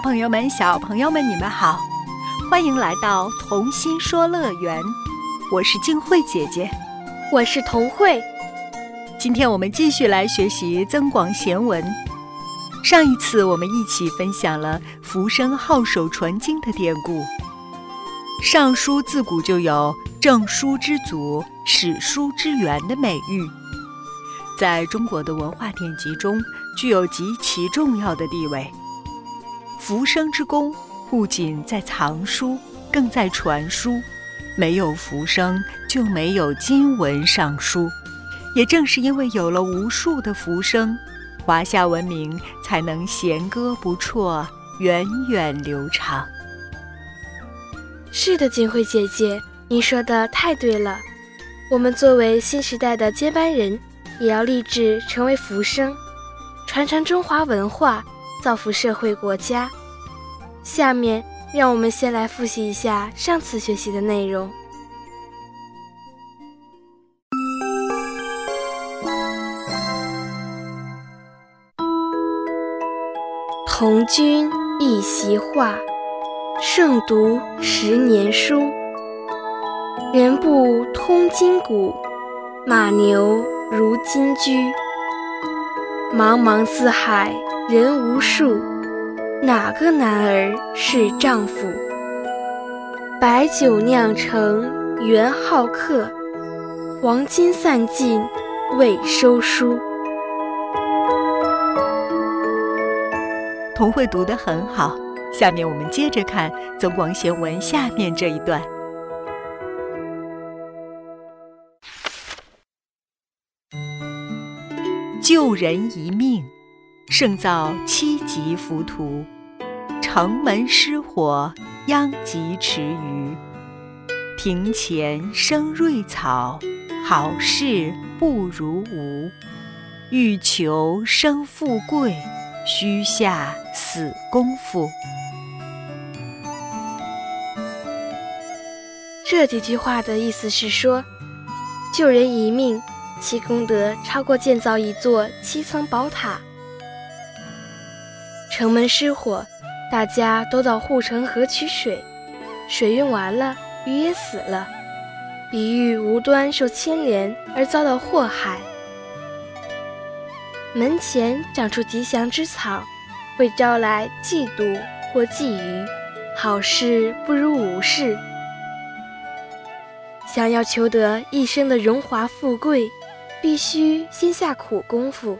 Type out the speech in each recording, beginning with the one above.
大朋友们、小朋友们，你们好，欢迎来到童心说乐园。我是静慧姐姐， 我是童慧。 今天我们继续来学习增广贤文。上一次我们一起分享了浮生好手传经的典故。尚书自古就有正书之祖、史书之源的美誉，在中国的文化典籍中具有极其重要的地位。浮生之功不仅在藏书，更在传书，没有浮生就没有今文尚书。也正是因为有了无数的浮生，华夏文明才能弦歌不辍，源远流长。 是的，静慧姐姐，您说的太对了。我们作为新时代的接班人，也要立志成为浮生，传承中华文化，造福社会国家。下面让我们先来复习一下上次学习的内容。童军一席话，胜读10年书。人不通今古，马牛如今居。茫茫四海人无数，哪个男儿是丈夫？白酒酿成元好客，黄金散尽未收书。 童慧读得很好，下面我们接着看增广贤文下面这一段。救人一命，胜造7级浮屠。城门失火，殃及池鱼。庭前生瑞草，好事不如无。欲求生富贵，须下死功夫。 这几句话的意思是说，救人一命，其功德超过建造一座7层宝塔。城门失火，大家都到护城河取水，水用完了，鱼也死了，比喻无端受牵连而遭到祸害。门前长出吉祥之草，会招来嫉妒或觊觎，好事不如无事。想要求得一生的荣华富贵，必须先下苦功夫。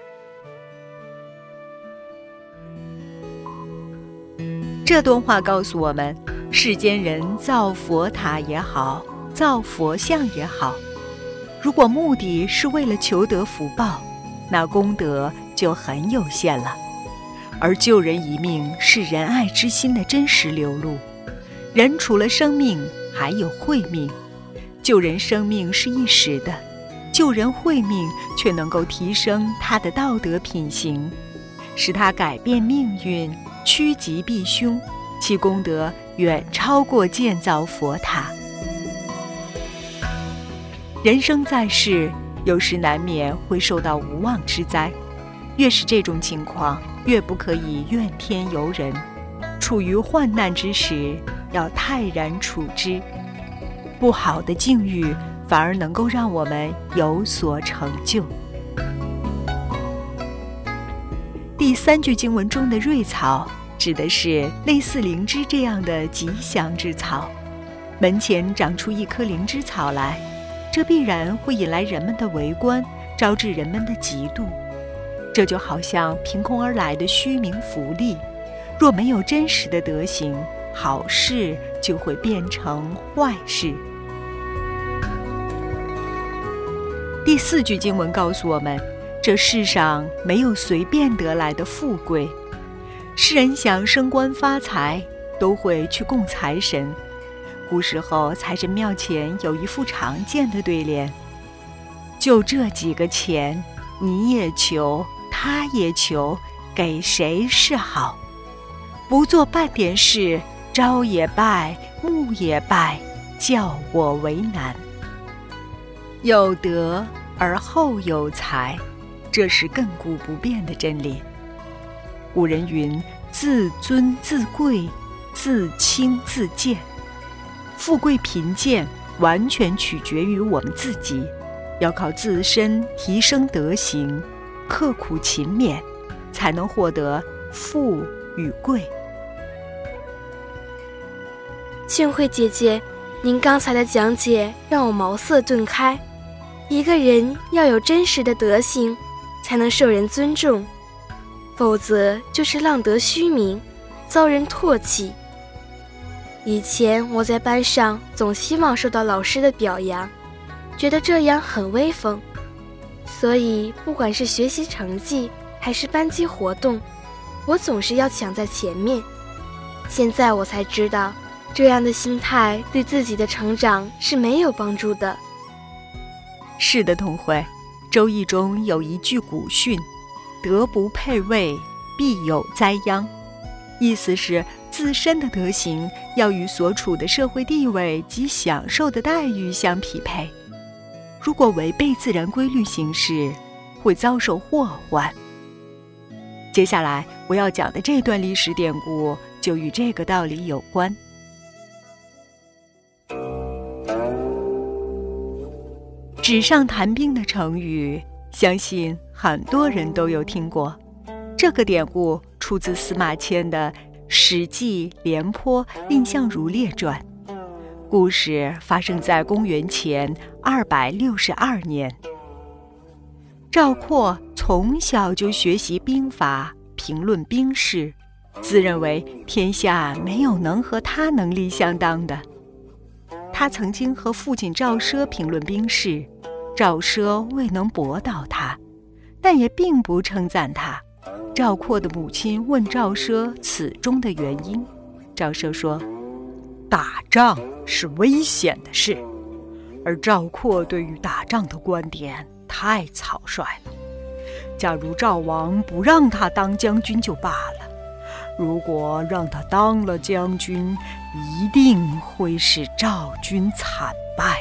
这段话告诉我们，世间人造佛塔也好，造佛像也好，如果目的是为了求得福报，那功德就很有限了。而救人一命是仁爱之心的真实流露。人除了生命，还有慧命。救人生命是一时的，救人慧命却能够提升他的道德品行，使他改变命运，趋吉避凶，其功德远超过建造佛塔。人生在世，有时难免会受到无妄之灾，越是这种情况，越不可以怨天尤人。处于患难之时，要泰然处之。不好的境遇反而能够让我们有所成就。第3句经文中的瑞草，指的是类似灵芝这样的吉祥之草。门前长出一棵灵芝草来，这必然会引来人们的围观，招致人们的嫉妒。这就好像凭空而来的虚名浮利，若没有真实的德行，好事就会变成坏事。第4句经文告诉我们，这世上没有随便得来的富贵。世人想升官发财，都会去供财神。古时候财神庙前有一副常见的对联：就这几个钱，你也求，他也求，给谁是好？不做半点事，朝也拜，暮也拜，叫我为难。有德而后有才，这是亘古不变的真理。古人云： 自尊自贵，自轻自贱。富贵贫贱完全取决于我们自己，要靠自身提升德行，刻苦勤勉，才能获得富与贵。 俊慧姐姐，您刚才的讲解让我茅塞顿开。一个人要有真实的德行，才能受人尊重，否则就是浪得虚名，遭人唾弃。以前我在班上总希望受到老师的表扬，觉得这样很威风，所以不管是学习成绩还是班级活动，我总是要抢在前面。现在我才知道，这样的心态对自己的成长是没有帮助的。 是的，同慧，周易中有一句古训，德不配位，必有灾殃。意思是自身的德行要与所处的社会地位及享受的待遇相匹配，如果违背自然规律行事，会遭受祸患。接下来我要讲的这段历史典故就与这个道理有关。纸上谈兵的成语，相信很多人都有听过。这个典故出自司马迁的《史记·廉颇蔺相如列传》，故事发生在公元前262年。赵括从小就学习兵法，评论兵事，自认为天下没有能和他能力相当的。他曾经和父亲赵奢评论兵事，赵奢未能驳倒他，但也并不称赞他。赵括的母亲问赵奢此中的原因，赵奢说：打仗是危险的事，而赵括对于打仗的观点太草率了。假如赵王不让他当将军就罢了，如果让他当了将军，一定会使赵军惨败。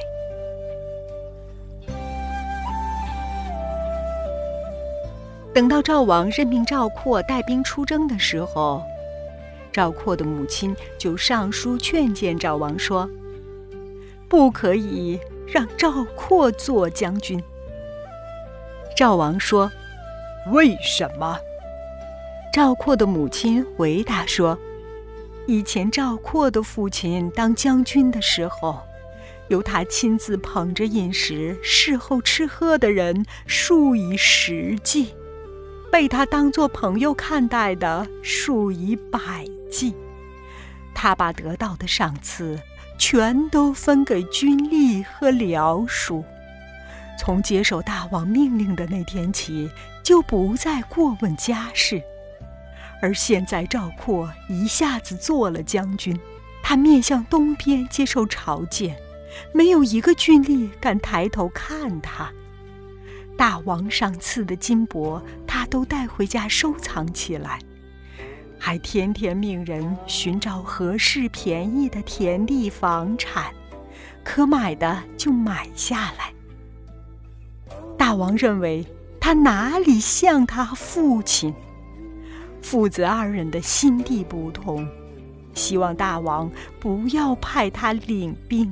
等到赵王任命赵括带兵出征的时候，赵括的母亲就上书劝谏赵王说：不可以让赵括做将军。赵王说：为什么？赵括的母亲回答说：以前赵括的父亲当将军的时候，由他亲自捧着饮食侍候吃喝的人数以十计，被他当作朋友看待的数以百计。他把得到的赏赐全都分给军吏和僚属，从接受大王命令的那天起，就不再过问家事。而现在赵括一下子做了将军，他面向东边接受朝见，没有一个军吏敢抬头看他。大王赏赐的金帛，他都带回家收藏起来，还天天命人寻找合适便宜的田地房产，可买的就买下来。大王认为他哪里像他父亲，父子二人的心地不同，希望大王不要派他领兵。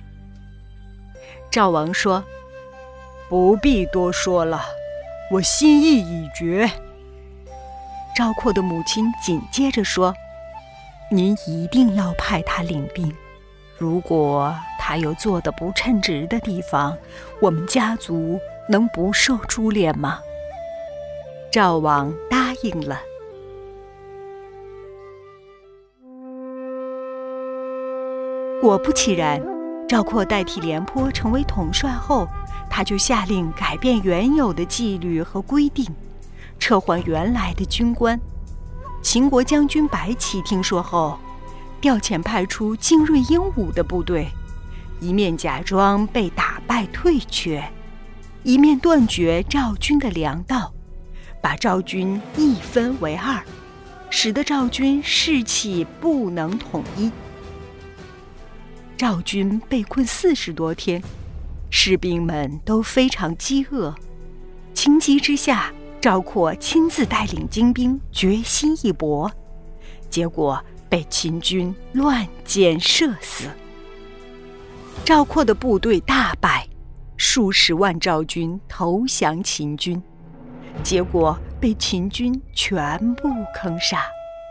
赵王说：不必多说了，我心意已决。赵括的母亲紧接着说：您一定要派他领兵，如果他有做得不称职的地方，我们家族能不受株连吗？赵王答应了。果不其然，赵括代替廉颇成为统帅后，他就下令改变原有的纪律和规定，撤换原来的军官。秦国将军白起听说后，调遣派出精锐英武的部队，一面假装被打败退却，一面断绝赵军的粮道，把赵军一分为二，使得赵军士气不能统一。赵军被困40多天，士兵们都非常饥饿。情急之下，赵括亲自带领精兵，决心一搏， 结果被秦军乱箭射死。赵括的部队大败，数十万赵军投降秦军，结果被秦军全部坑杀。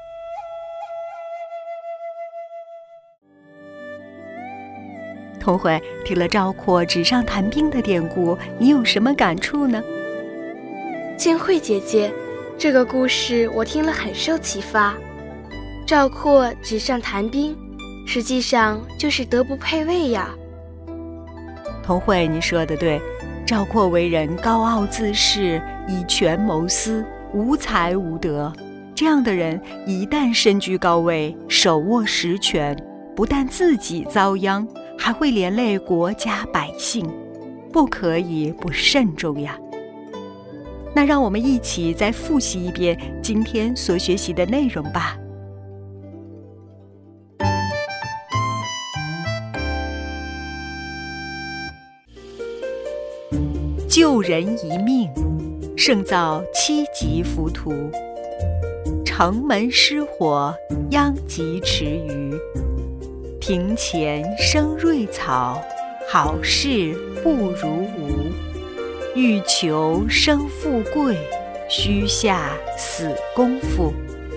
童慧听了赵括纸上谈兵的典故，你有什么感触呢？ 建慧姐姐，这个故事我听了很受启发。赵括纸上谈兵，实际上就是德不配位呀。 童慧，你说的对，赵括为人高傲自恃，以权谋私，无才无德。这样的人一旦身居高位，手握实权，不但自己遭殃，还会连累国家百姓，不可以不慎重呀。那让我们一起再复习一遍今天所学习的内容吧。救人一命，胜造7级浮屠；城门失火，殃及池鱼。庭前生瑞草，好事不如无。欲求生富贵，须下死功夫。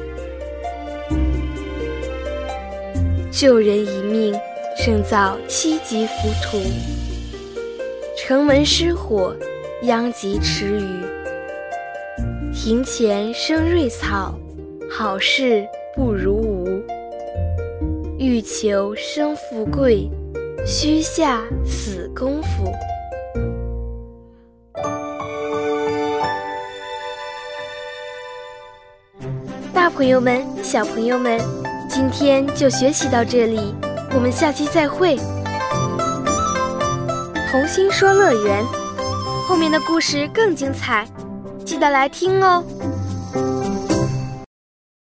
救人一命，胜造7级浮屠；城门失火，殃及池鱼。庭前生瑞草，好事不如无。欲求生富贵，须下死功夫。大朋友们，小朋友们，今天就学习到这里，我们下期再会。童心说乐园，后面的故事更精彩，记得来听哦。